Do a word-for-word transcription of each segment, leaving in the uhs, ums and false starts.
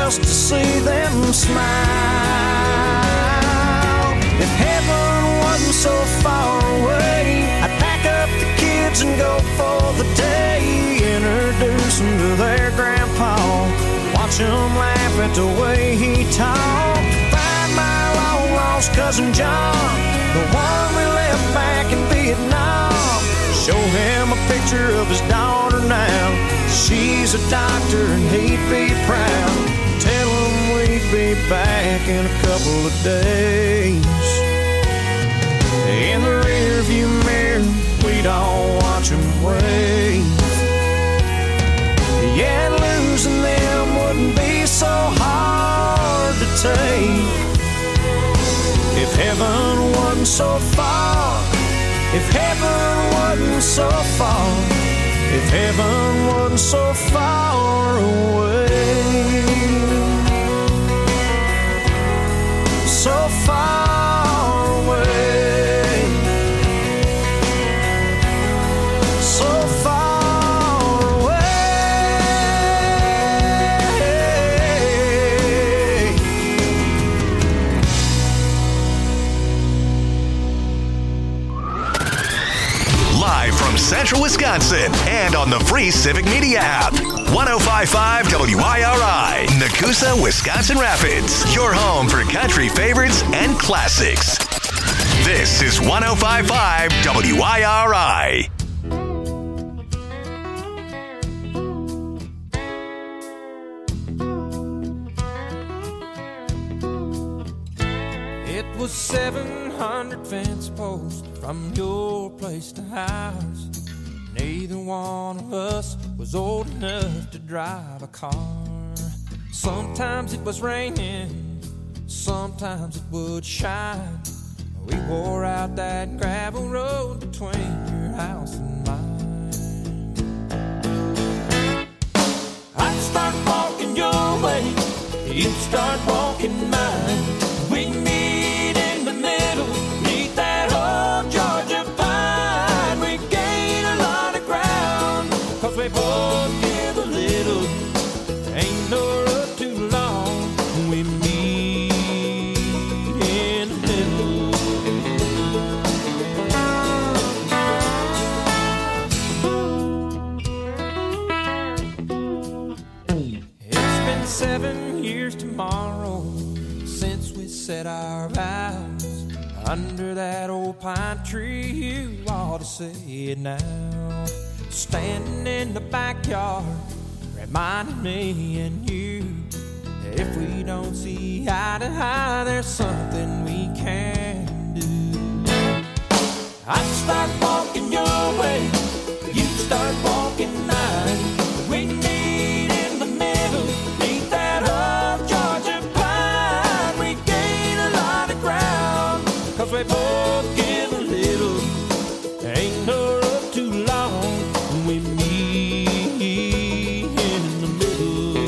just to see them smile. If heaven wasn't so far away, I'd pack up the kids and go for the day. Introduce them to their grandpa, watch him laugh at the way he talked. Find my long lost cousin John, the one we left back in Vietnam. Show him a picture of his daughter now. She's a doctor and he'd be proud. Tell him we'd be back in a couple of days. In the rearview mirror, we'd all watch him wave. Yeah, losing them wouldn't be so hard to take. If heaven wasn't so far, if heaven wasn't so far, if heaven wasn't so far away, so far away, so far away. Live from Central Wisconsin and on the free Civic Media app. one oh five point five W I R I, Nakusa, Wisconsin Rapids. Your home for country favorites and classics. This is one oh five point five W I R I. It was seven hundred fence posts from your place to ours. Neither one of us was old enough to drive a car. Sometimes it was raining, sometimes it would shine. We wore out that gravel road between your house and mine. I'd start walking your way, you'd start walking mine. We'd meet in the middle, meet that old Georgia pine. We gain a lot of ground, cause we both give a little. Ain't no road too long, we meet in the middle. It's been seven years tomorrow since we said our vows under that old pine tree. You ought to say it now. Standing in the backyard, reminding me and you that if we don't see eye to eye, there's something we can do. I'd start walking your way, you'd start walking mine. We meet in the middle, meet that old Georgia pine. We gain a lot of ground, cause we both give a little. Ain't no road too long, we meet in the middle.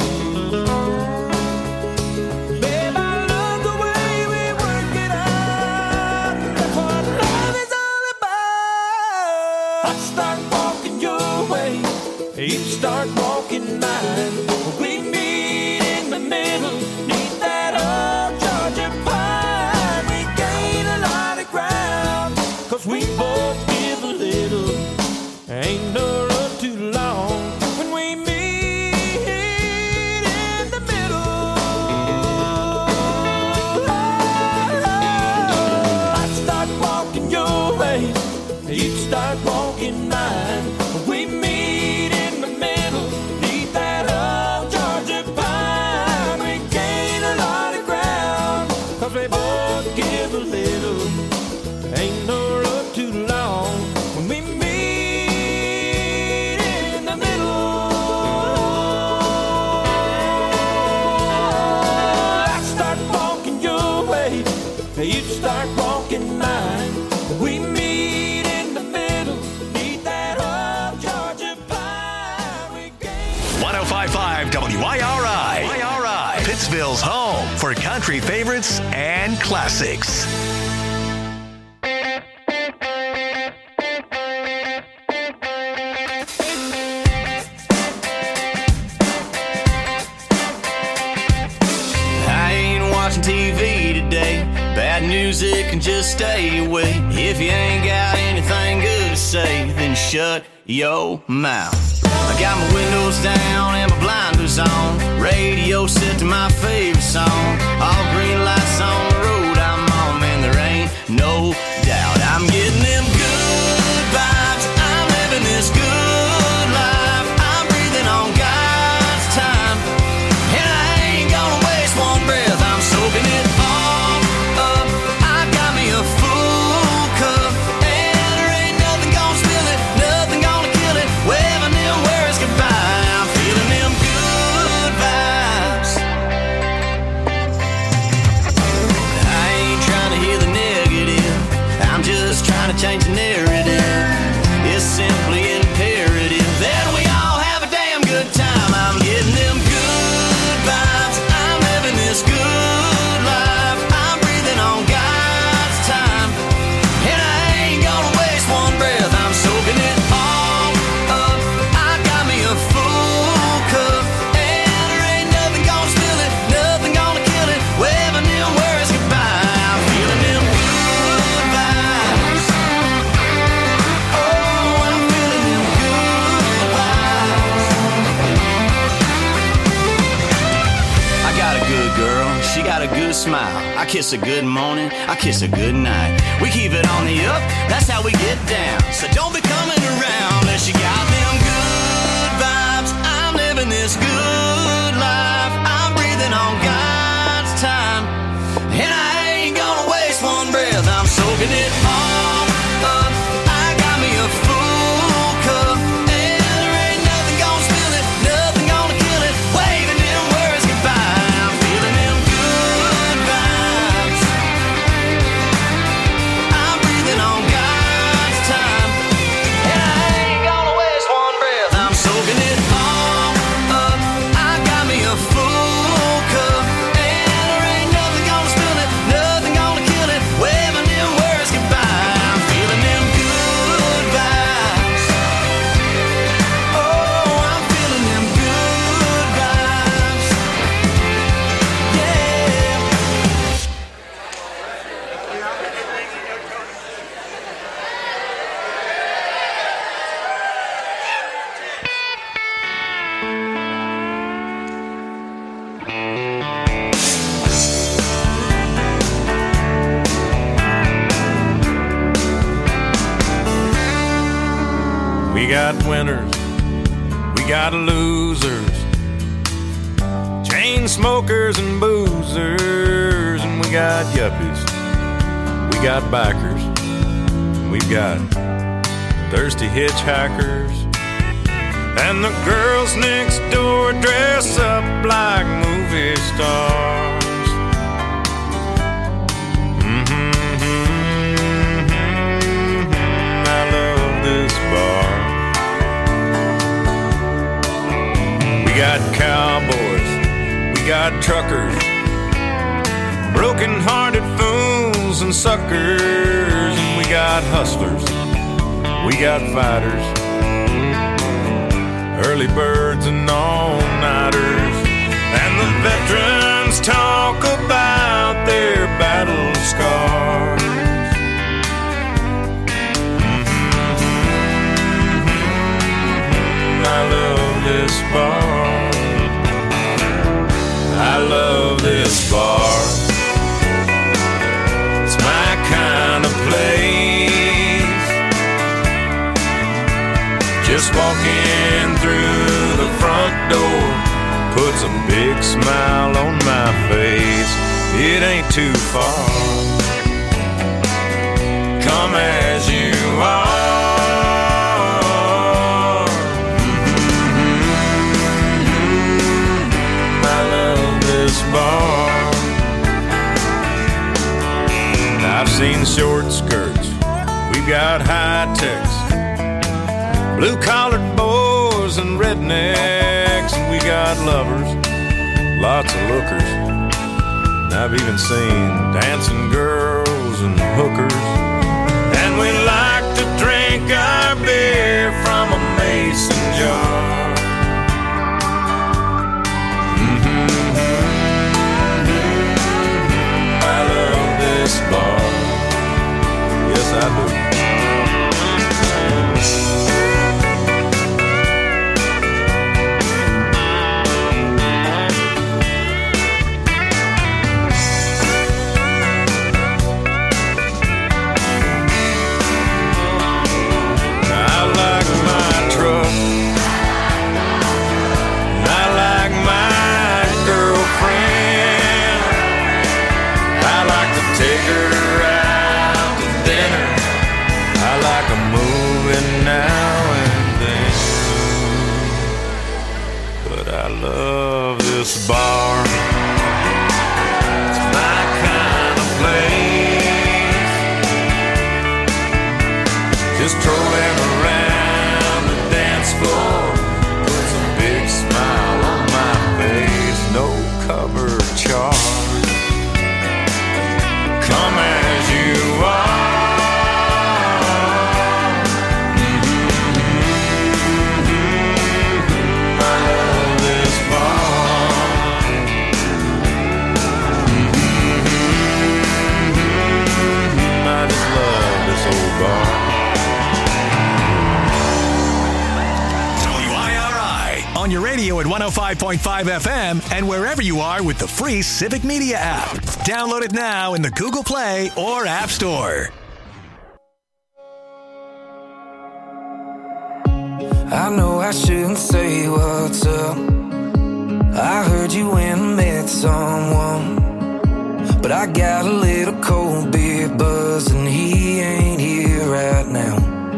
Babe, I love the way we work it out. That's what love is all about. I'd start walking your way, you'd start walking mine. We meet in the middle, meet that old Georgia pine. We gain a lot of ground, cause we both give a little. Ain't no road too long when we meet in the middle. I'd start walking your way, you'd start walking mine. We meet in the middle, meet that old Georgia pine. We gain a lot of ground, cause we both give a little. Ain't no road too long when we meet in the middle. I start walking your way, you'd start walking mine. We meet in the middle, meet that old Georgia pine. We gain one oh five point five W I R I. W I R I. Pittsville's home for country favorites and classics. watching T V today. Bad music can just stay away. If you ain't got anything good to say, then shut your mouth. I got my windows down and my blinders on. Radio set to my favorite song. All green lights on the road I'm on. Man, there ain't no doubt I'm getting them good vibes. I'm living this good life. I'm breathing on God's time, and I ain't gonna waste one breath. I'm soaking it all up. I got me a full cup, and there ain't nothing gonna spill it, nothing gonna kill it. Waving them words goodbye. I'm feeling them good vibes. I ain't trying to hear the negative, I'm just trying to change the narrative. It's simply imperative that we all have a damn good time. I'm getting them good vibes. I'm living this good life. I'm breathing on God's time, and I ain't gonna waste one breath. I'm soaking it all up. I got me a full cup, and there ain't nothing gonna spill it, nothing gonna kill it. Waving them words goodbye. I'm feeling them good vibes. Oh, I'm feeling them good vibes. I got a good girl, she got a good smile. I kiss her good morning, I kiss her good night. We keep it on the up, that's how we get down. So don't be coming around unless you got them good vibes. I'm living this good life. I'm breathing on God's time, and I ain't gonna waste one breath. I'm soaking it all up. I got me a full cup, and there ain't nothing gonna spill it, nothing gonna kill it. Waving them words goodbye. I'm feeling them good vibes. I'm breathing on God's time, and I ain't gonna waste one breath. I'm soaking it all up. I got me a full cup, and there ain't nothing gonna spill it, nothing gonna kill it. Waving them words goodbye. I'm feeling them good vibes. Oh, I'm feeling them good vibes. Yeah. We got winners, we got losers, chain smokers and boozers, and we got yuppies, we got bikers, and we've got thirsty hitchhikers, and the girls next door dress up like movie stars. Mm-hmm, mm-hmm, I love this bar. We got cowboys, we got truckers, broken-hearted fools and suckers, and we got hustlers, we got fighters, early birds and all-nighters, and the veterans talk about their battle scars. Mm-hmm, I love this bar. I love this bar. It's my kind of place. Just walking through the front door puts a big smile on my face. It ain't too far. Come as you are. Bar. I've seen short skirts, we've got high techs, blue-collared boys and rednecks, and we got lovers, lots of lookers, and I've even seen dancing girls and hookers, and we like to drink our beer from a mason jar. bar. It's my kind of place. Just trolling around the dance floor puts a big smile on my face. No cover charge. Come as you are. On your radio at one oh five point five F M and wherever you are with the free Civic Media app. Download it now in the Google Play or App Store. I know I shouldn't say what's up. I heard you went and met someone, but I got a little cold beer buzz and he ain't here right now.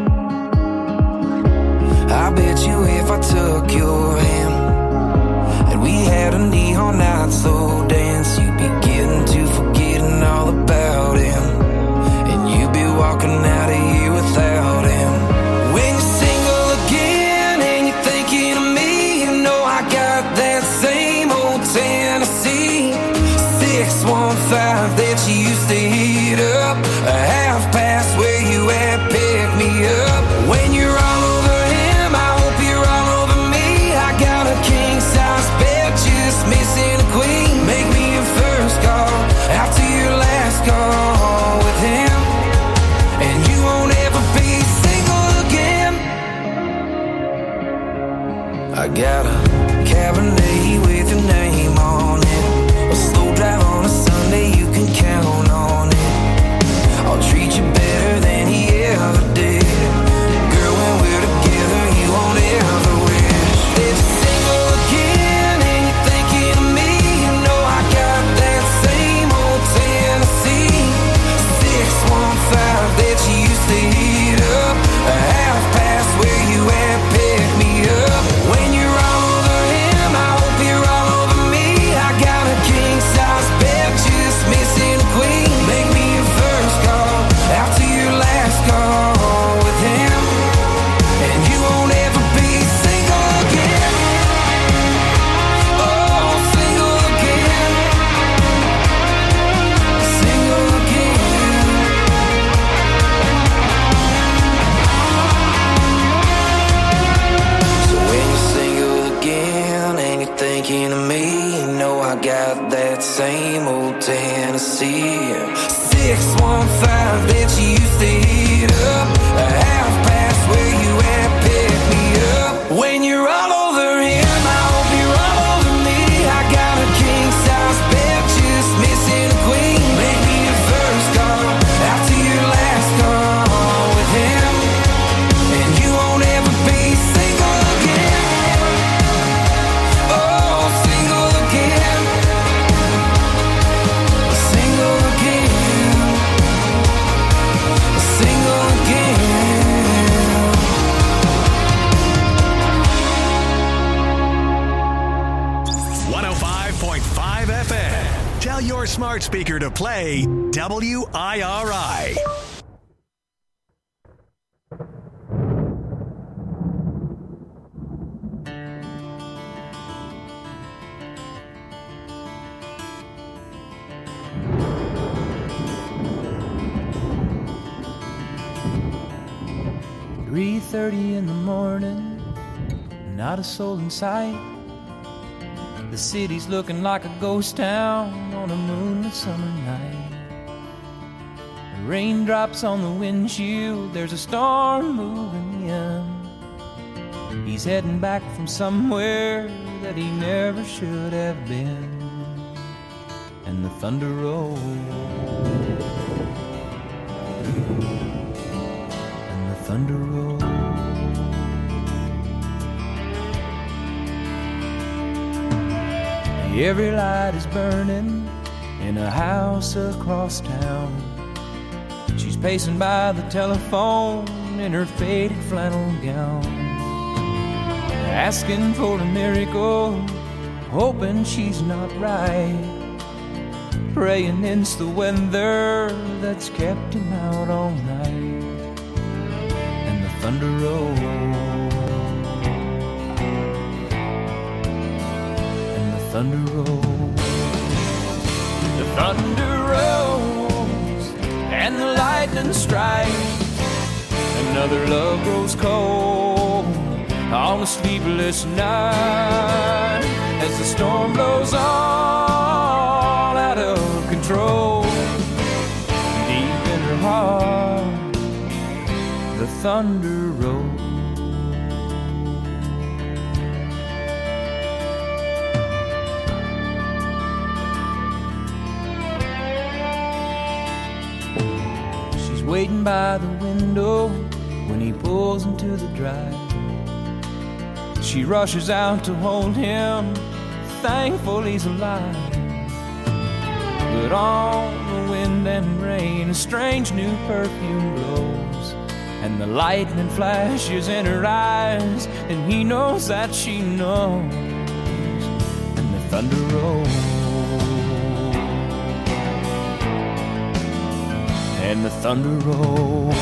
I bet you if I took your hand and we had a neon night slow dance, you'd be getting to forgetting all about him, and you'd be walking out of here without him. When you're single again and you're thinking of me, you know I got that same old Tennessee six one five that you used to heat up, a half past where you at, pick me up. When you're all over missing a queen, make me your first call after your last call with him, and you won't ever be single again. I got a Cabernet with your name on it, a slow drive on a Sunday, you can count on it. I'll treat you better than he ever did. Girl, when we're together, you won't ever wish that you're single again. That you used to heat up, a half past where you at, pick me up. When you're all over him, I hope you're all over me. I got a king size bed, just missing a queen. Make me your first call after your last call with him, and you won't ever be single again. Oh, single again, single again. Thinking of me, you know I got that same old Tennessee six one five that you used to heat up, a half past where you at, pick me up. When you're all over him, I hope you're all over me. I got a king size bed, just missing a queen. Make me your first call after your last call with him, and you won't ever be single again. one oh five point five F M. Tell your smart speaker to play W I R I. three thirty in the morning, not a soul in sight. The city's looking like a ghost town on a moonlit summer night. Raindrops on the windshield, there's a storm moving in. He's heading back from somewhere that he never should have been. And the thunder rolls, and the thunder rolls. Every light is burning in a house across town. She's pacing by the telephone in her faded flannel gown, asking for a miracle, hoping she's not right, praying it's the weather that's kept him out all night. And the thunder rolls, and the thunder rolls, the thunder rolls, and the lightning strikes. Another love grows cold on a sleepless night as the storm blows on out of control. Deep in her heart, the thunder rolls. She's waiting by the window when he pulls into the drive. She rushes out to hold him, thankful he's alive. But on the wind and rain, a strange new perfume blows, and the lightning flashes in her eyes, and he knows that she knows. And the thunder rolls, and the thunder rolls.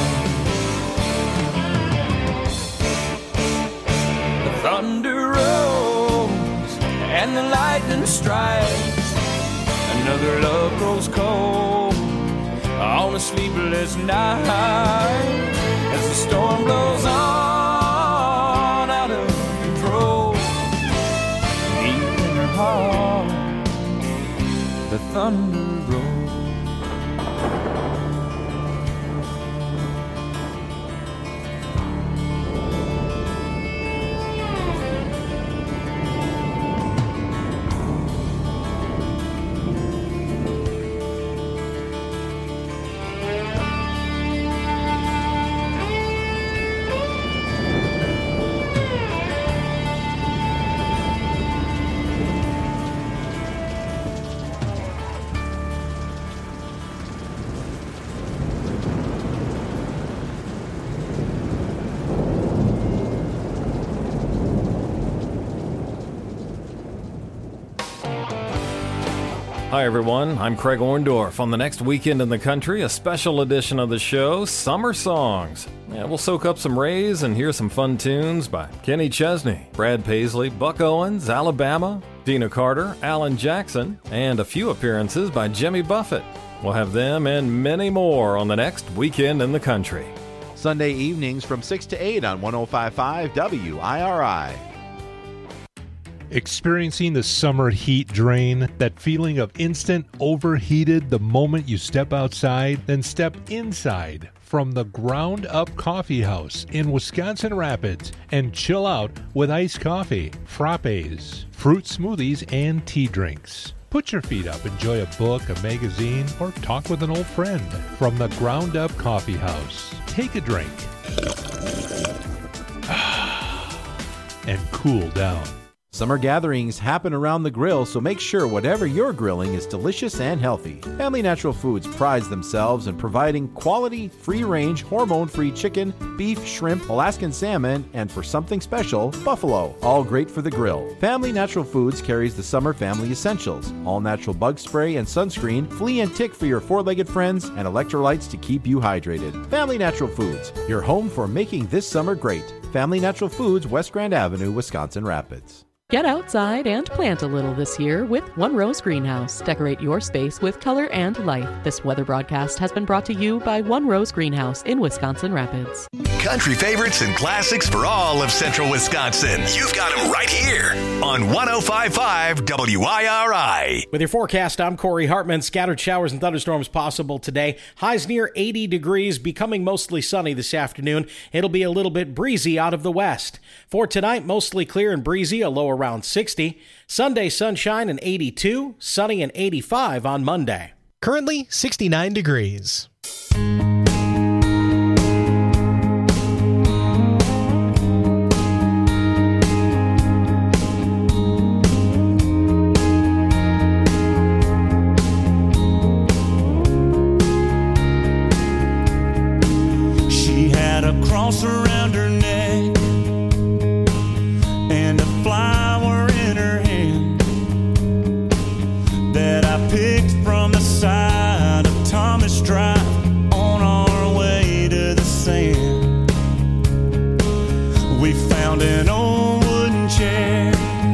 Thunder rolls and the lightning strikes. Another love grows cold on a sleepless night as the storm blows on out of control. Deep in her heart, the thunder rolls. Hi everyone, I'm Craig Orndorff. On the next Weekend in the Country, a special edition of the show, Summer Songs. Yeah, we'll soak up some rays and hear some fun tunes by Kenny Chesney, Brad Paisley, Buck Owens, Alabama, Dina Carter, Alan Jackson, and a few appearances by Jimmy Buffett. We'll have them and many more on the next Weekend in the Country. Sunday evenings from six to eight on one oh five point five W I R I. Experiencing the summer heat drain, that feeling of instant overheated the moment you step outside, then step inside from the Ground Up Coffee House in Wisconsin Rapids and chill out with iced coffee, frappes, fruit smoothies, and tea drinks. Put your feet up, enjoy a book, a magazine, or talk with an old friend from the Ground Up Coffee House. Take a drink and cool down. Summer gatherings happen around the grill, so make sure whatever you're grilling is delicious and healthy. Family Natural Foods prides themselves in providing quality, free-range, hormone-free chicken, beef, shrimp, Alaskan salmon, and for something special, buffalo. All great for the grill. Family Natural Foods carries the summer family essentials: all-natural bug spray and sunscreen, flea and tick for your four-legged friends, and electrolytes to keep you hydrated. Family Natural Foods, your home for making this summer great. Family Natural Foods, West Grand Avenue, Wisconsin Rapids. Get outside and plant a little this year with One Rose Greenhouse. Decorate your space with color and life. This weather broadcast has been brought to you by One Rose Greenhouse in Wisconsin Rapids. Country favorites and classics for all of central Wisconsin. You've got them right here on one oh five point five W I R I. With your forecast, I'm Corey Hartman. Scattered showers and thunderstorms possible today. Highs near eighty degrees, becoming mostly sunny this afternoon. It'll be a little bit breezy out of the west. For tonight, mostly clear and breezy, a low around sixty. Sunday, sunshine and eighty-two. Sunny and eighty-five on Monday. Currently, sixty-nine degrees. She had a cross around her neck and a flower in her hand. picked from the side of Thomas Drive on our way to the sand. We found an old wooden chair,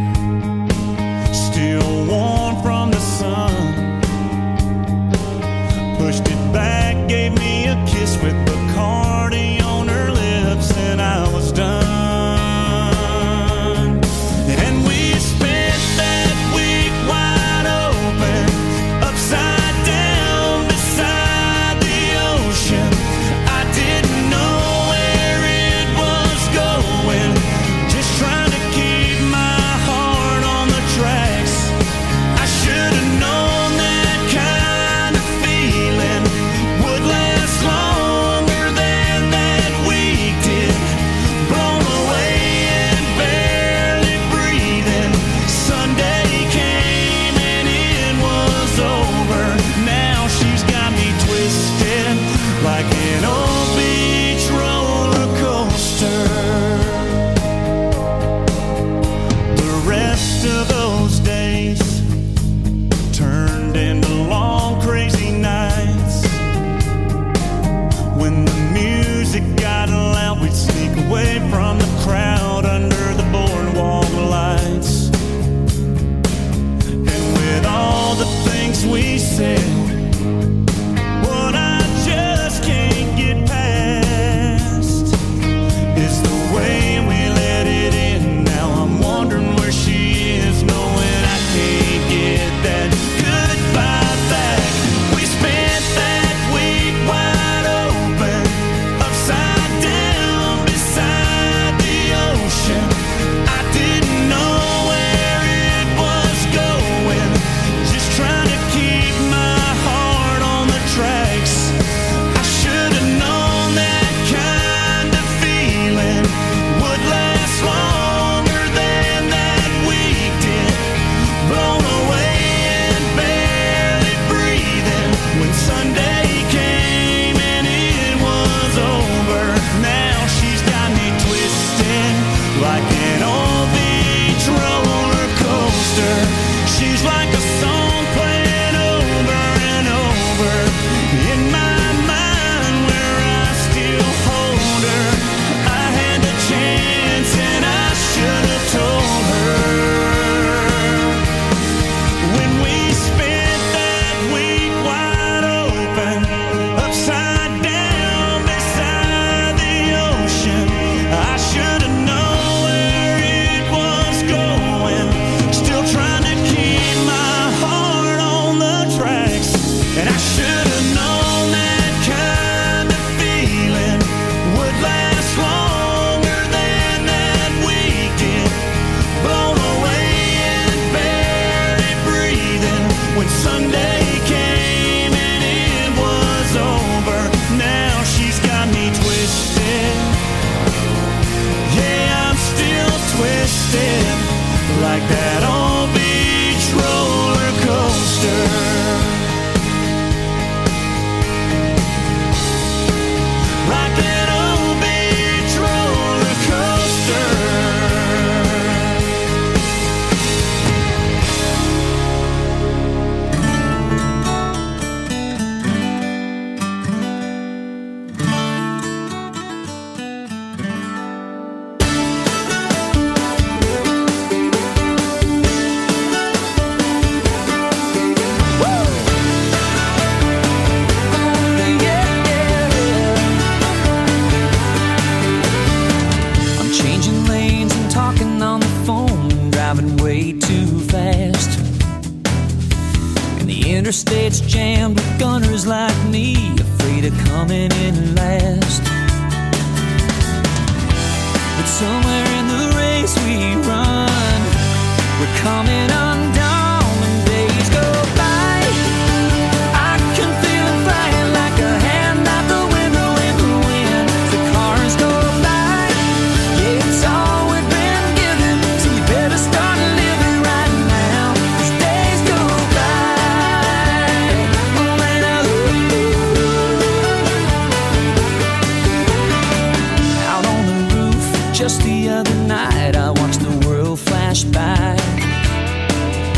still warm from the sun. Pushed it back, gave me a kiss with Bacardi on her lips, and I was done. And we spent that week wide open, upside down beside the ocean. I didn't know where it was going, just trying to keep my heart on the tracks. I should have known that kind of feeling would last longer than that week did. Blown away and barely breathing. Sunday came and it was over. Now she's got me twisted like an old beach roller coaster. The rest of those days turned into long crazy nights. When the music got loud, we'd sneak away from the crowd under the boardwalk lights. And with all the things we said, what I just can't get past is the way we let it in. Now I'm wondering where she is, knowing I can't get that goodbye back. We spent that week wide open, upside down beside the ocean. I didn't know where it was going, just trying to keep my heart on the tracks. I should have known that kind of feeling would last longer than that week did. Blown away and barely breathing when Sunday came and it was over. Now she's got me twisted like an old beach roller coaster. She's like a song playing over and over in my mind, where I still hold her. I had the chance and I should have told her. When we spent that week wide open, upside down beside the ocean, I should have known where it was going, still trying to keep my heart on the tracks. And I should have known that kind of feeling would last longer than that week did. Blown away and barely breathing when Sunday came and it was over. Now she's got me twisted. Yeah, I'm still twisted like that old beach roller coaster. Like that old beach roller coaster. I'm changing lanes and talking on the phone, driving way too fast. And the interstate's jammed with gunners like me, afraid of coming in last. But somewhere in the race we run, we're coming undone when days go by. I can feel it flying like a hand out the window in the wind. The cars go by. Yeah, it's all we've been given, so you better start living right now. 'Cause days go by. Oh, and I look out on the roof just the other night. I watched the world flash by.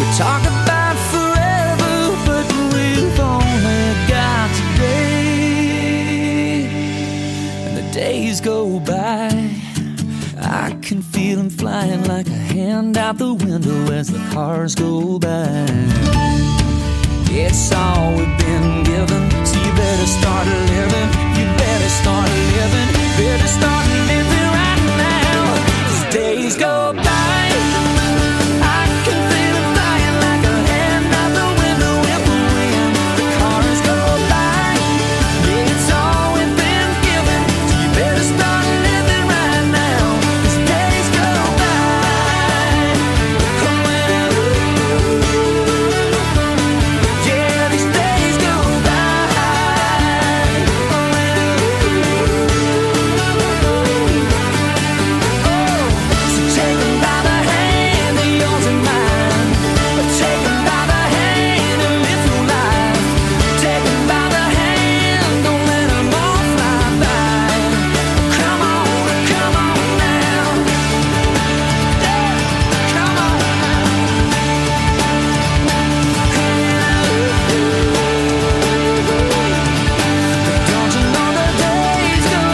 We talk about forever, but we've only got today. And the days go by, I can feel them flying like a hand out the window as the cars go by. It's all we've been given, so you better start living. You better start living. Better start living right now. 'Cause days go by, I can feel them flying like a hand out the window in the wind. The cars go by, it's all we've been given, so you better start living right now. 'Cause days go by. Yeah, these days go by. So take them by the hand of yours and mine. Take them by the hand and live your life. Take them by the hand, don't let them all fly by. Come on, come on now. Yeah, come on now. Don't you know the days go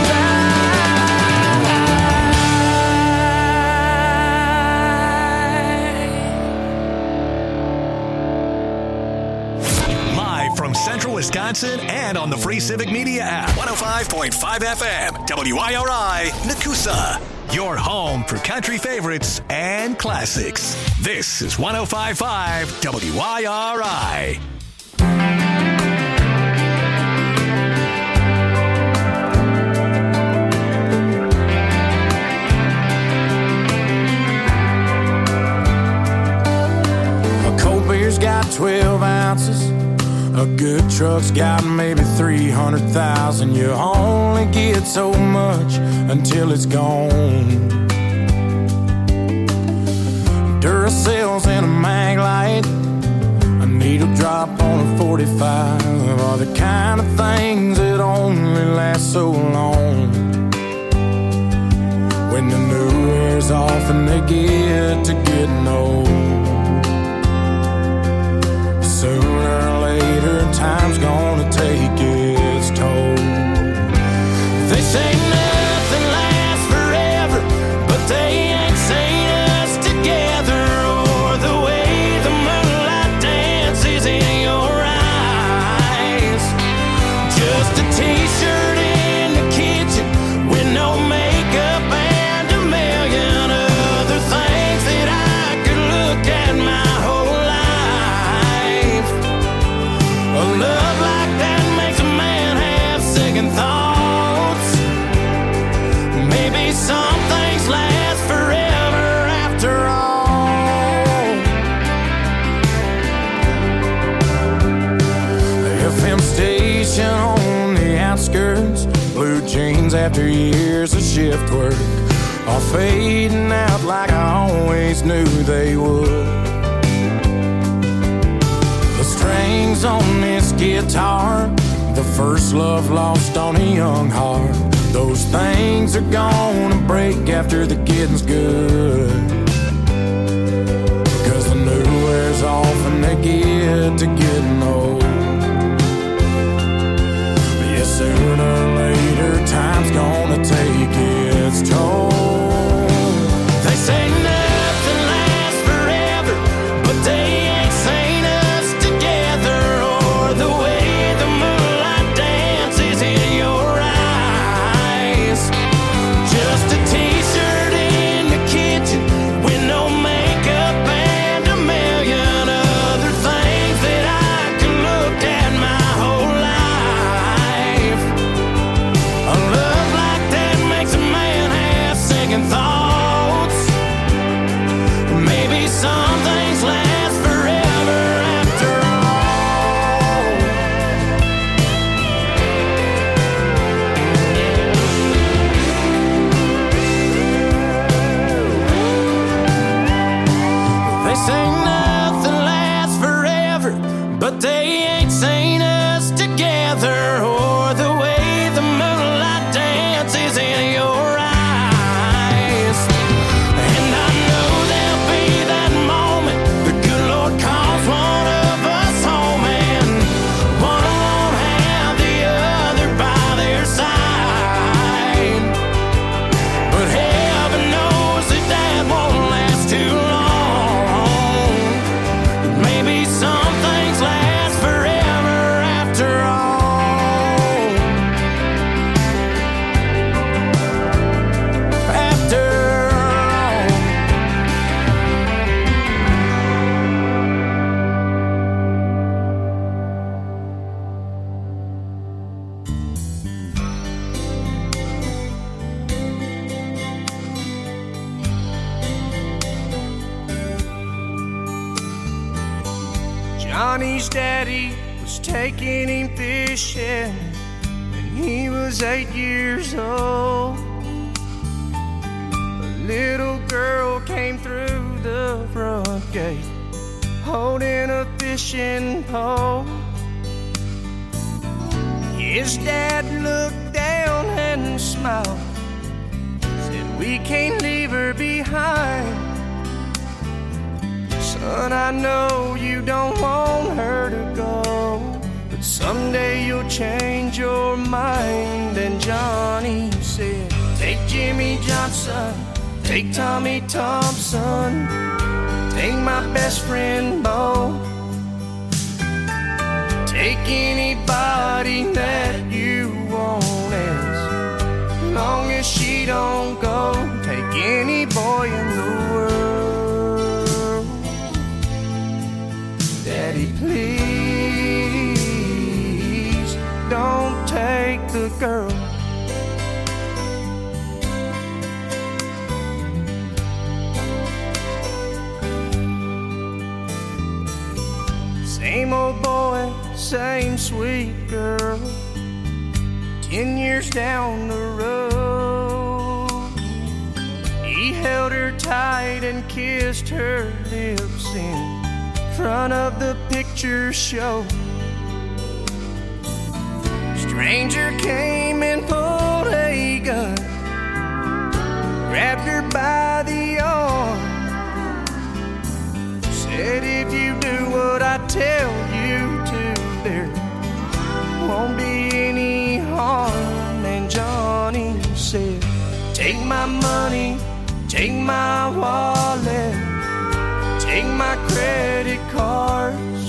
Live from Central Wisconsin and on the free Civic Media app. one oh five point five F M, W I R I, Nakusa. Your home for country favorites and classics. This is one oh five point five W I R I. A cold beer's got twelve ounces. A good truck's got maybe three hundred thousand. You only get so much until it's gone. Duracell's in a mag light, a needle drop on a forty-five are the kind of things that only last so long. When the new wears off and they get to getting old, sooner or later time's gonna take its toll. They say nothing lasts forever, but they ain't seen us together, or the way the moonlight dances in your eyes. Just a t-shirt in the kitchen with no makeup and a million other things that I could look at my whole life. A love like that makes a man have second thoughts. Maybe some things last forever after all. The F M station on the outskirts, blue jeans after years of shift work, are fading out like I always knew they would. The strings on this guitar, the first love lost on a young heart, those things are gonna break after the getting's good. Cause the new wears off and they get to getting old. But yeah, sooner or later time's gonna take its toll. They say nothing lasts forever, but they ain't seen us together, or the way the moonlight dances in your eyes. Just a t-shirt in the kitchen with no makeup and a million other things that I can look at my whole life. A love like that makes a man have second thoughts. Maybe some things last forever after all. They say nothing lasts forever, but they ain't seen us together, or the way the moonlight dances in your eyes. Johnny's daddy was taking him fishing when he was eight years old. A little girl came through the front gate holding a fishing pole. His dad looked down and smiled, said, "We can't leave her behind. Son, I know you don't want her to go, but someday you'll change your mind." And Johnny said, "Take Jimmy Johnson, take Tommy Thompson, take my best friend Bo, take anybody that you want, as long as she don't go. Take any boy in the world. Daddy, please don't take the girl." Same old boy, same sweet girl, ten years down the road. He held her tight and kissed her lips in front of the picture show. Stranger came and pulled a gun, grabbed her by the arm, said, "If you do what I tell you to, there won't be any harm." And Johnny said, "Take my money, take my wallet, take my credit cards.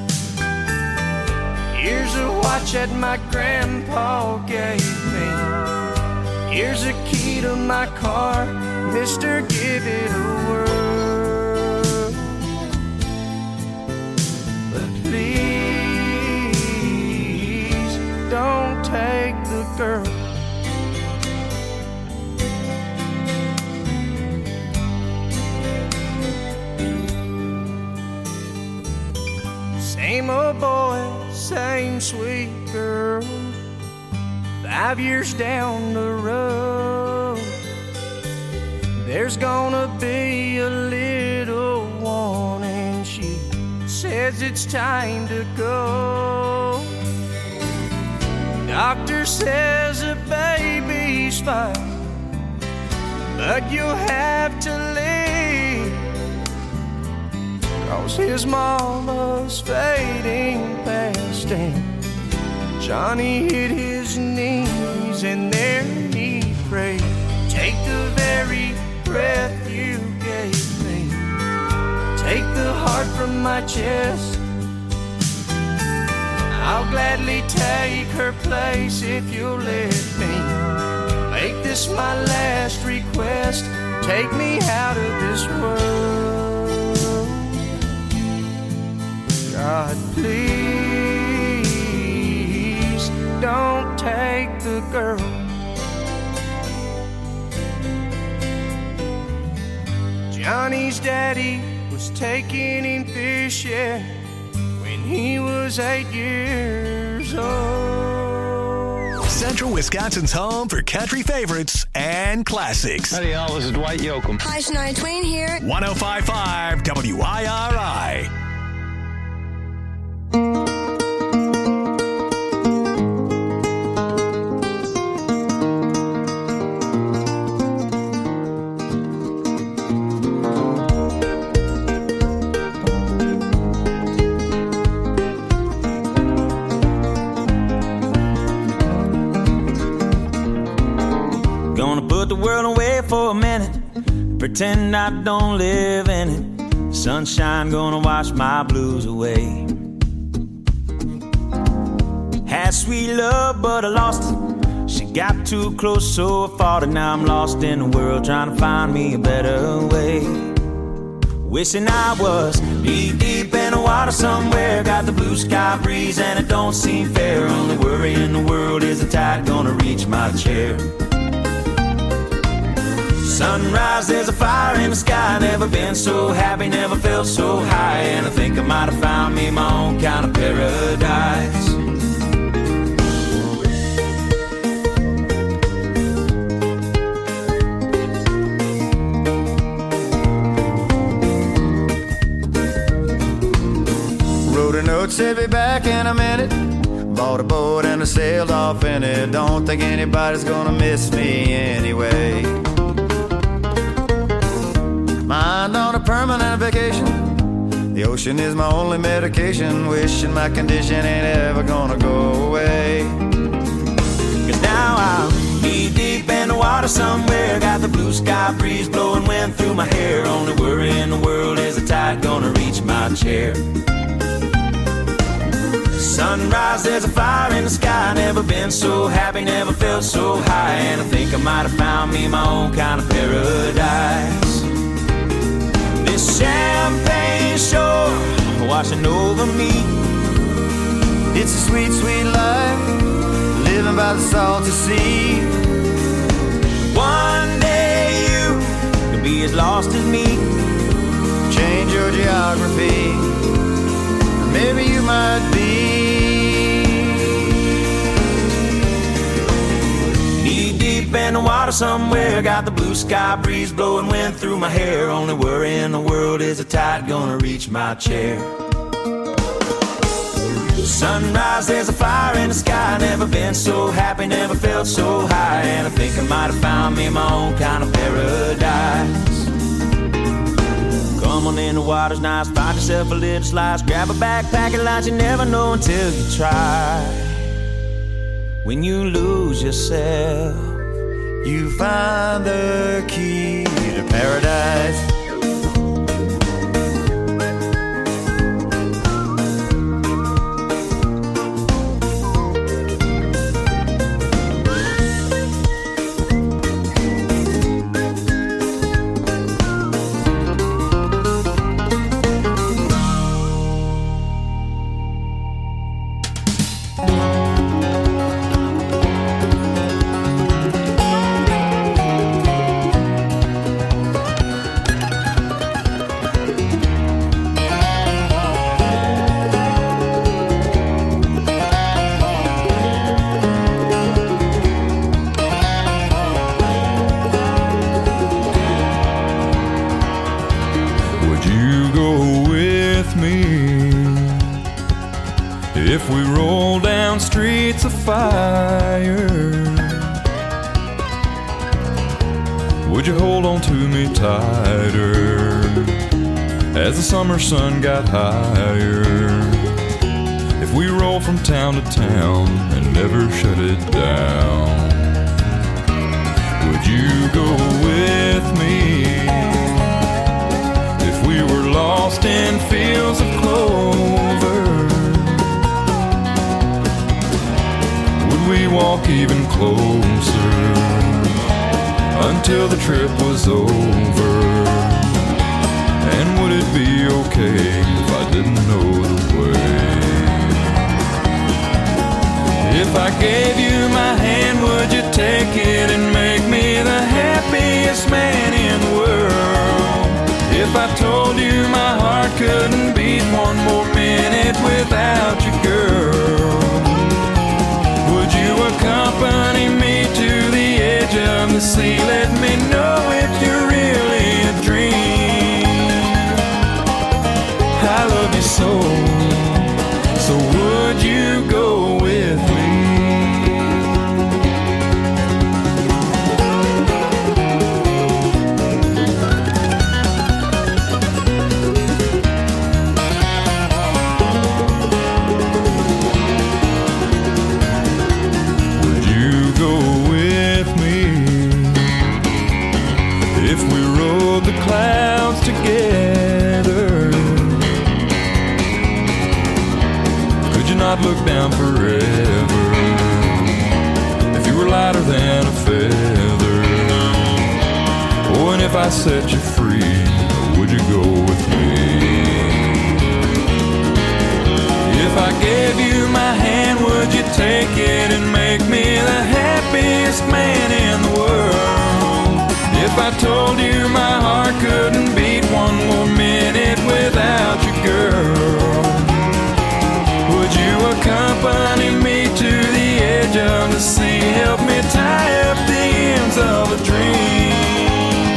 Here's a watch that my grandpa gave me. Here's a key to my car. Mister, give it a whirl. But please don't take the girl." Same old boy, same sweet girl, five years down the road. There's gonna be a little one, and she says it's time to go. Doctor says the baby's fine, but you'll have to leave, 'cause his mama's fading fast. And Johnny hit his knees and there he prayed, "Take the very breath you gave me, take the heart from my chest. I'll gladly take her place if you'll let me. Make this my last request, take me out of this world. God, please don't take the girl." Johnny's daddy was taking him fishing when he was eight years old. Central Wisconsin's home for country favorites and classics. Howdy, y'all. This is Dwight Yoakam. Hi, Shania Twain here. one oh five point five W I R I. The world away for a minute, pretend I don't live in it. Sunshine gonna wash my blues away. Had sweet love but I lost it. She got too close so I fought it. Now I'm lost in the world trying to find me a better way. Wishing I was deep deep in the water somewhere. Got the blue sky breeze and it don't seem fair. Only worry in the world is the tide gonna reach my chair. Sunrise, there's a fire in the sky. Never been so happy, never felt so high. And I think I might have found me my own kind of paradise. Wrote a note, said be back in a minute. Bought a boat and I sailed off in it. Don't think anybody's gonna miss me anyway. Mind on a permanent vacation. The ocean is my only medication. Wishing my condition ain't ever gonna go away. Cause now I'm knee deep in the water somewhere. Got the blue sky breeze blowing wind through my hair. Only worry in the world is the tide gonna reach my chair. Sunrise, there's a fire in the sky. Never been so happy, never felt so high. And I think I might have found me my own kind of paradise. This champagne shore washing over me. It's a sweet, sweet life, living by the salty sea. One day you could be as lost as me. Change your geography, maybe you might be. Knee deep in the water somewhere. Got the blue sky breeze blowing wind through my hair. Only worry in the world is the tide gonna reach my chair. Sunrise, there's a fire in the sky. Never been so happy, never felt so high. And I think I might have found me my own kind of paradise. Come on in, the water's nice. Find yourself a little slice. Grab a backpack and lunch. You never know until you try. When you lose yourself, you find the key to paradise. Fire, would you hold on to me tighter as the summer sun got higher? If we roll from town to town and never shut it down, would you go with me? If we were lost in fields of clover, we walk even closer until the trip was over? And would it be okay if I didn't know the way? If I gave you my hand, would you take it and make me the happiest man in the world? If I told you my heart couldn't beat one more minute without you, girl, accompany me to the edge of the sea? Let me know if you're really a dream. I love you so, so would you go with me? Clouds together, could you not look down forever? If you were lighter than a feather, oh, and if I set you free, would you go with me? If I gave you my hand, would you take it and make me the happiest man in the world? If I told you my heart couldn't beat one more minute without you, girl, would you accompany me to the edge of the sea? Help me tie up the ends of a dream.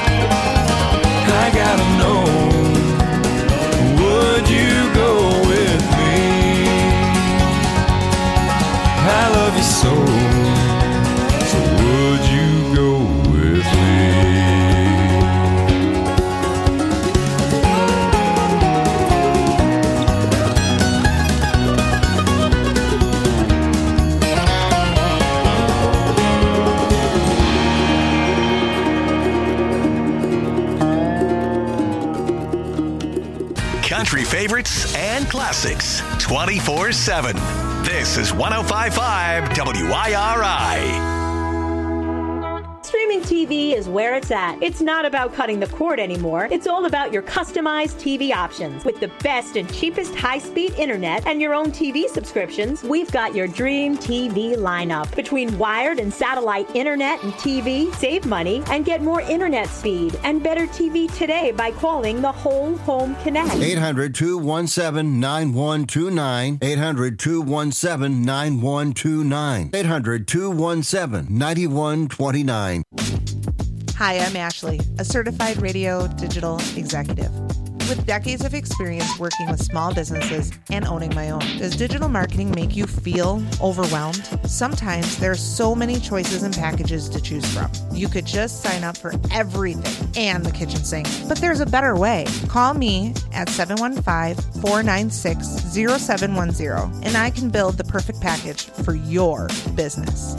I gotta know, would you go with me? I love you so, so would you go with me? Country favorites and classics twenty-four seven. This is one oh five point five W I R I. Streaming T V is where it's at. It's not about cutting the cord anymore. It's all about your customized T V options. With the best and cheapest high-speed internet and your own T V subscriptions, we've got your dream T V lineup. Between wired and satellite internet and T V, save money and get more internet speed and better T V today by calling the Whole Home Connect. eight hundred, two one seven, nine one two nine. eight hundred, two one seven, nine one two nine. eight hundred, two one seven, nine one two nine. Hi, I'm Ashley, a certified radio digital executive. With decades of experience working with small businesses and owning my own, does digital marketing make you feel overwhelmed? Sometimes there are so many choices and packages to choose from. You could just sign up for everything and the kitchen sink. But there's a better way. Call me at seven one five, four nine six, zero seven one zero and I can build the perfect package for your business.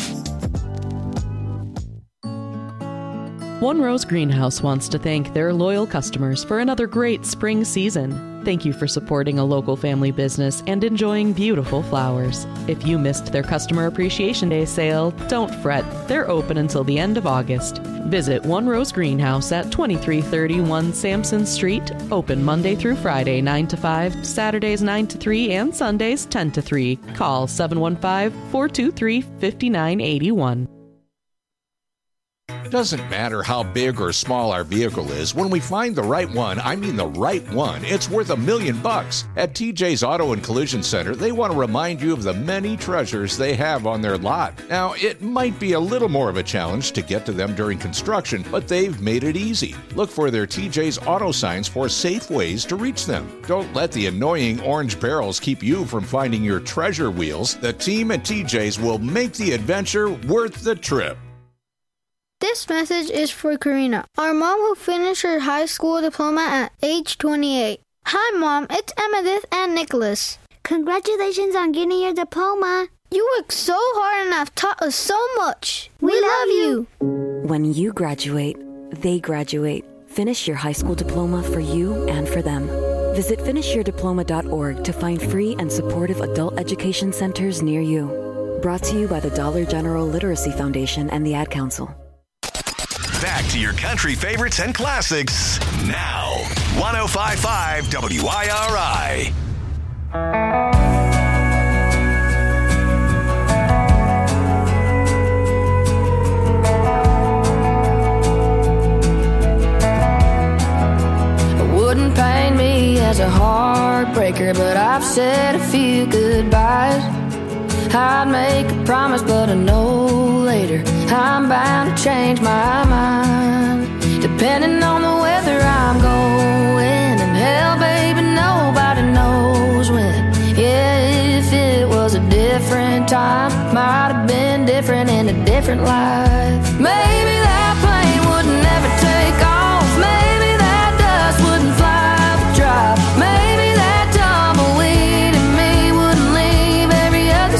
One Rose Greenhouse wants to thank their loyal customers for another great spring season. Thank you for supporting a local family business and enjoying beautiful flowers. If you missed their Customer Appreciation Day sale, don't fret. They're open until the end of August. Visit One Rose Greenhouse at twenty-three thirty-one Sampson Street, open Monday through Friday nine to five, Saturdays nine to three, and Sundays ten to three. Call seven one five, four two three, five nine eight one. Doesn't matter how big or small our vehicle is, when we find the right one, I mean the right one, it's worth a million bucks. At T J's Auto and Collision Center, they want to remind you of the many treasures they have on their lot. Now, it might be a little more of a challenge to get to them during construction, but they've made it easy. Look for their T J's Auto signs for safe ways to reach them. Don't let the annoying orange barrels keep you from finding your treasure wheels. The team at T J's will make the adventure worth the trip. This message is for Karina, our mom who finished her high school diploma at age twenty-eight. Hi, Mom. It's Emmettith and Nicholas. Congratulations on getting your diploma. You worked so hard and have taught us so much. We, we love you. When you graduate, they graduate. Finish your high school diploma for you and for them. Visit finish your diploma dot org to find free and supportive adult education centers near you. Brought to you by the Dollar General Literacy Foundation and the Ad Council. Back to your country favorites and classics now. one oh five point five W I R I. It wouldn't pain me as a heartbreaker, but I've said a few goodbyes. I'd make a promise, but I know later I'm bound to change my mind. Depending on the weather I'm going, and hell, baby, nobody knows when. Yeah, if it was a different time, might have been different in a different life. Maybe that plane would never take off. Maybe that dust wouldn't fly the drive. Maybe that tumbleweed in me wouldn't leave every other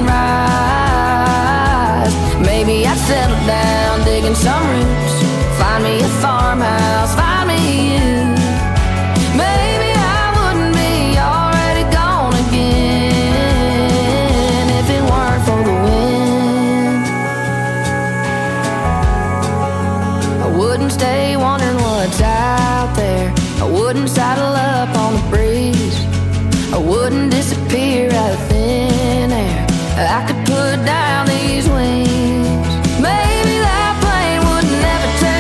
sunrise. Maybe I'd settle down, digging some roots, find me a farmhouse, find me you. Maybe I wouldn't be already gone again if it weren't for the wind. I wouldn't stay wondering what's out there. I wouldn't saddle up on the breeze. I wouldn't disappear out of thin air. I could put down these wings. Maybe that plane would never take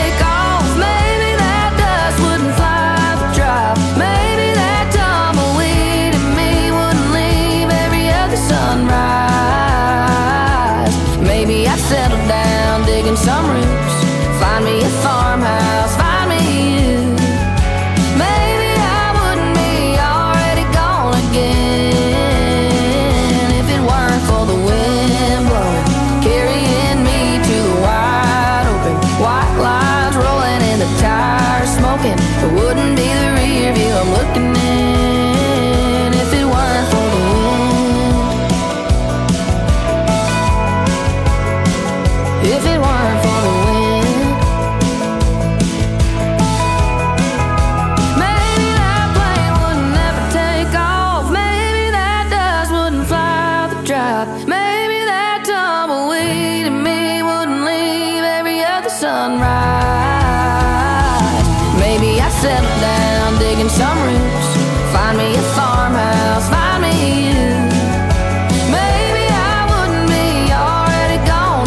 I settle down, digging some roots. Find me a farmhouse, find me you. Maybe I wouldn't be already gone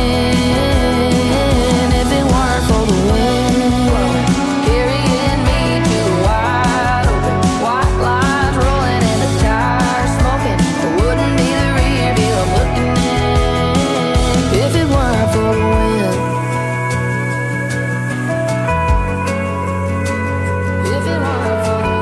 again if it weren't for the wind carrying me to the wide open. White lines rolling in the tires, smoking. It wouldn't be the rear view I'm looking in if it weren't for the wind. If it weren't for the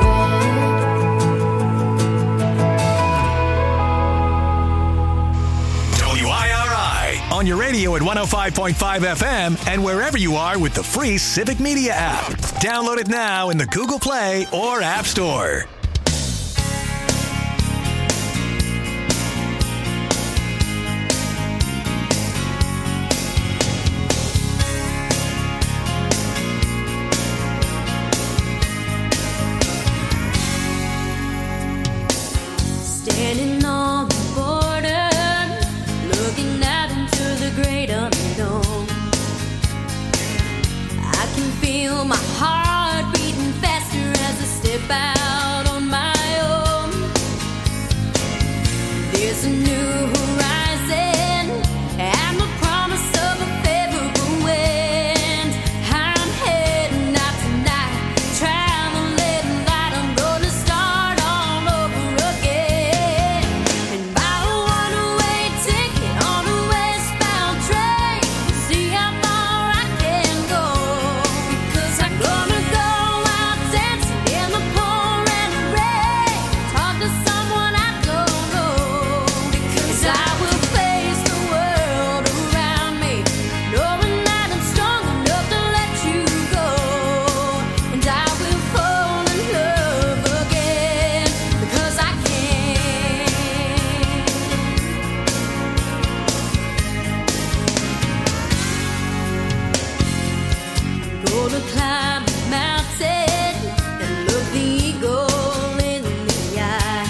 W I R I on your radio at one oh five point five F M and wherever you are with the free Civic Media app. Download it now in the Google Play or App Store. Standing on the border, looking out into the great unknown. I can feel my heart beating faster as I step out on my own. There's a new horizon and the promise of a favorable wind. I'm heading out tonight, traveling light. I'm gonna start all over again. And buy a one-way ticket on a westbound train. See how far I can go. Because I'm gonna go out dancing in the pouring rain. Talk to someone I don't know. Because I will face the world around me, knowing that I'm strong enough to let you go. And I will fall in love again. Because I can. Gonna climb a mountain and look the eagle in the eye.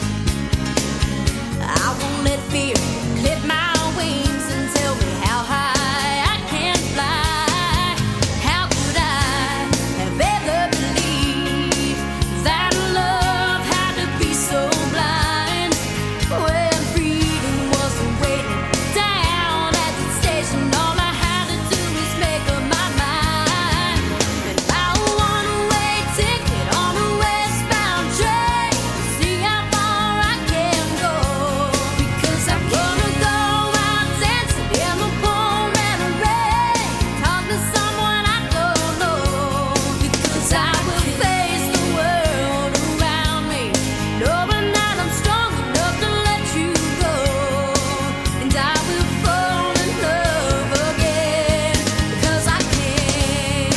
I won't let fear clip my wings and tell me how high I can fly. How could I have ever believed that love had to be so blind? When freedom wasn't waiting down at the station, all I had to do was make up my mind. And buy a one-way ticket on a westbound train. See how far I can go. Because I'm gonna go out dancing in the pouring rain. Talk to someone I don't know. Because I will face the world around me, knowing that I'm strong enough to let you go. And I will fall in love again. Because I can.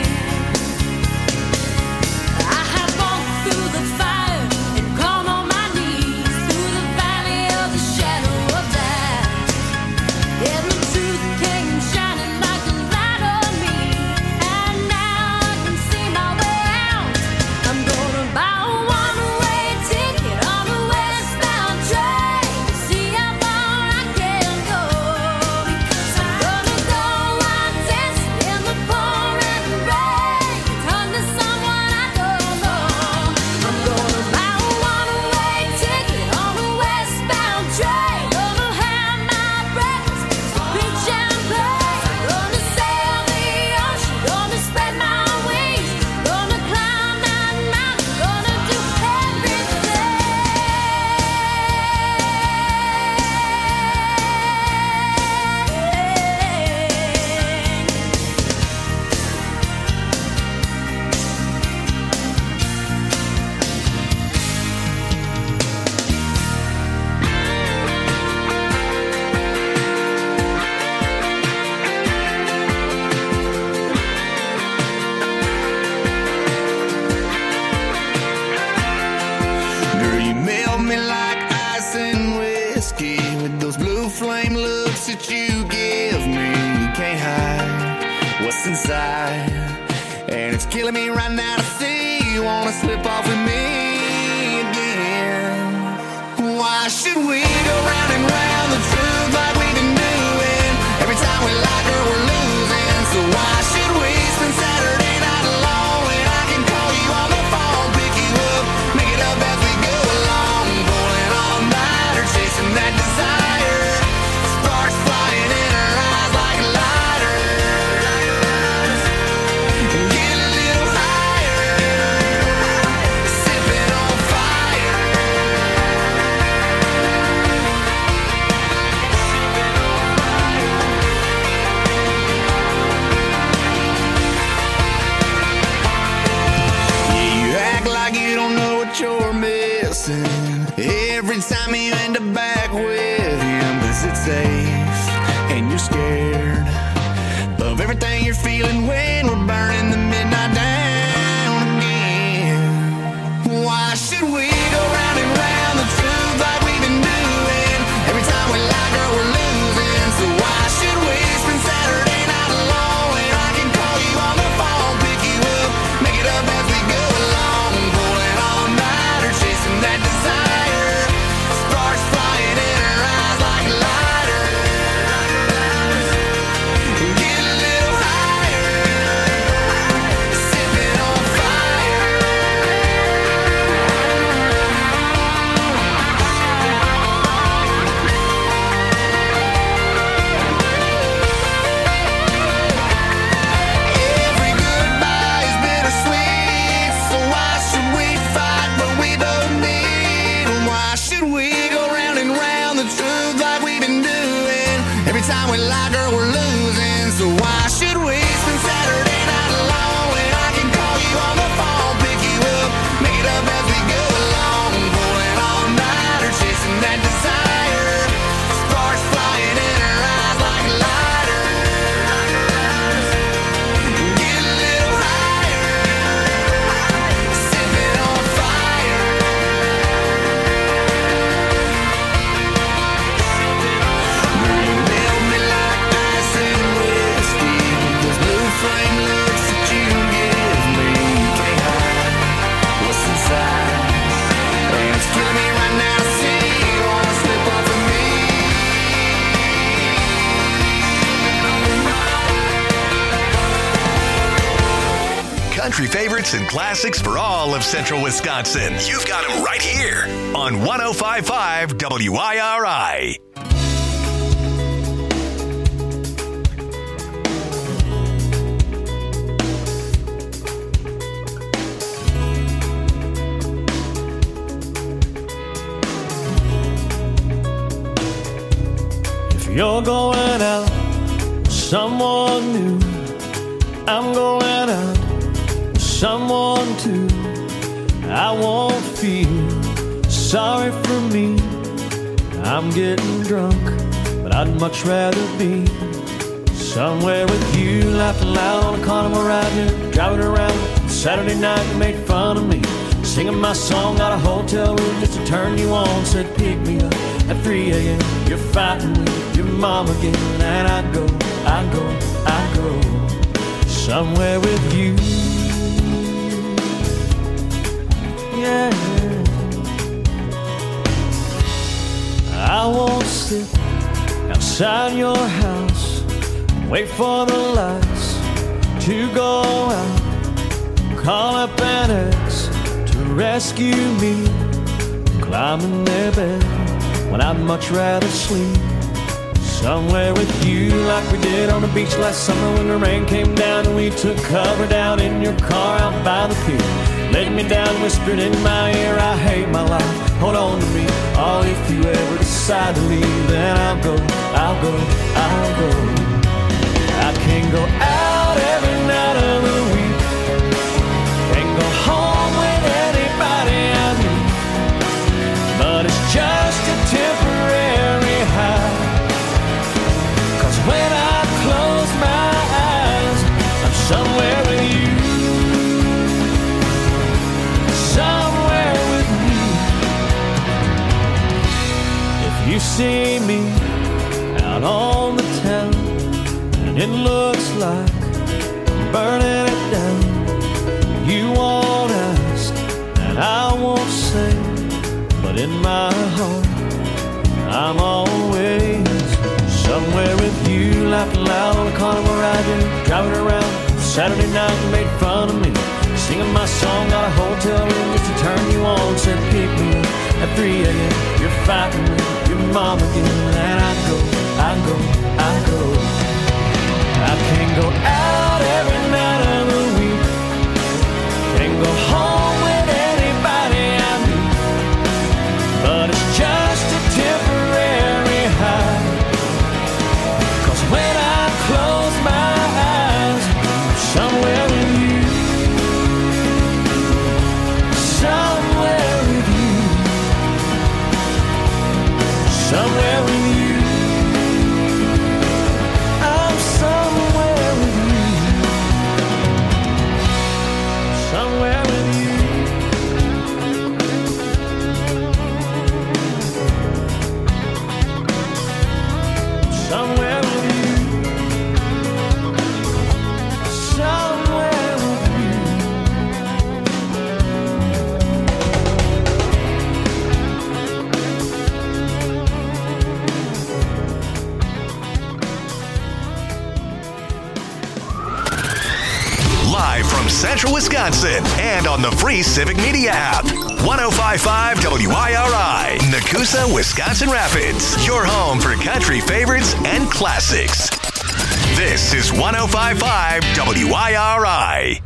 I have walked through the fire and gone on my knees through the valley of the shadow of death. And the truth came shining like a light on me. And now I can see my way out. I'm gonna buy a one-way ticket on a westbound train. See how far I can go. Because I'm gonna go out dancing in the pouring rain. Talk to someone I don't know. I'm gonna buy a one-way ticket on a westbound train. Gonna have my breakfast, big champagne. Gonna sail the ocean, gonna spread my wings. Gonna climb that mountain, gonna do everything. Girl, you melt me like ice and whiskey with those blue flame looks that you give me. You can't hide what's inside, and it's killing me right now to see you wanna slip off with me again. Why should we go round and round the truth like we've been doing? Every time we like her, we're losing. So why should we spend Saturday night alone when I safe and you're scared of everything you're feeling when we're burning the midnight down again. Why should we go round and round the truth like we've been doing? Every time we lie, girl, we're losing. So why should we spend Saturday night alone when I can call you on the phone, pick you up, make it up as we go along, pulling all nighter, chasing that desire, sparks flying in our eyes like lighters. Get a little higher, sipping on fire. Every goodbye is bittersweet, so why should we fight what we both need? And why should we go round and round the truth like we've been doing? Every time we lie, girl, we're losing. So why should we spend Saturday night alone when I can call you on the phone, pick you up, make it up as we go along, pulling all nighter, chasing that desire, sparks flying in our eyes like lighters. Get a little higher, sipping on fire. Girl, you melt me like ice and whiskey. Those blue flame looks that you give me, you can't hide what's inside. And it's killing me right now to see you wanna slip off of me. Country favorites and classics for all of central Wisconsin. You've got them right here on one oh five point five W I R I. If you're going out with someone new, I'm going out with someone too. I won't feel sorry for me. I'm getting drunk, but I'd much rather be somewhere with you, laughing loud on a carnival ride here, driving around Saturday night. You made fun of me, singing my song out of hotel room just to turn you on. Said pick me up at three a.m. You're fighting with your mom again, and I go, I go, I go somewhere with you. Yeah, I won't sit outside your house, wait for the lights to go out, call up an ex to rescue me, climb in their bed when I'd much rather sleep somewhere with you, like we did on the beach last summer when the rain came down and we took cover down in your car out by the pier. Laid me down, whispered in my ear, I hate my life, hold on to me. Oh, if you ever decide to leave, then I'll go, I'll go, I'll go. I can't go out every night of the week, can't go home with anybody I meet, but it's just a temporary high. Cause when I close my eyes, I'm somewhere with you. Somewhere with you. If you see me out on the town and it looks like I'm burning it down, you won't ask and I won't say, but in my heart I'm always somewhere with you, laughing loud on a carnival ride here, driving around Saturday night. You made fun of me, singing my song out of hotel room just to turn you on. Said pick me up at three a.m. You're fighting with your mom again, and I go, I go, I go. I can't go out every night of the week, can't go home with anybody I meet, but it's just a temporary high. Cause when I close my eyes, I'm somewhere with you. Somewhere with you. Somewhere with you. from Central Wisconsin and on the free Civic Media app. one oh five point five W I R I, Nakusa, Wisconsin Rapids. Your home for country favorites and classics. This is one oh five point five W I R I.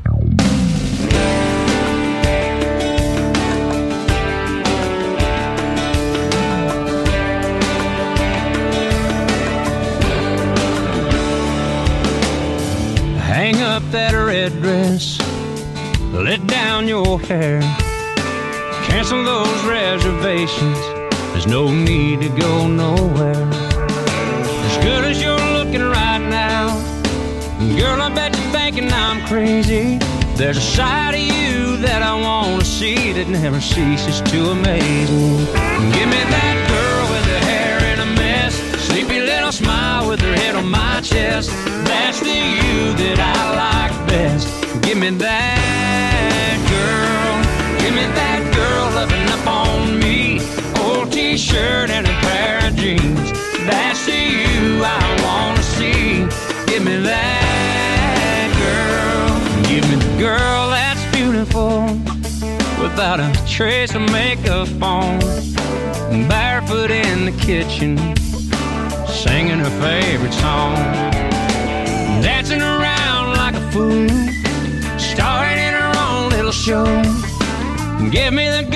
Hang up that red dress, let down your hair, cancel those reservations, there's no need to go nowhere. As good as you're looking right now, girl, I bet you're thinking I'm crazy. There's a side of you that I want to see that never ceases to amaze me. Give me that girl with her hair in a mess, sleepy little smile with her head on my chest. That's the you that I like best. Give me that girl, give me that girl loving up on me. Old t-shirt and a pair of jeans. That's the you I want to see. Give me that girl, give me the girl that's beautiful, without a trace of makeup on, barefoot in the kitchen, singing her favorite song, dancing around like a fool, starring in her own little show. Give me the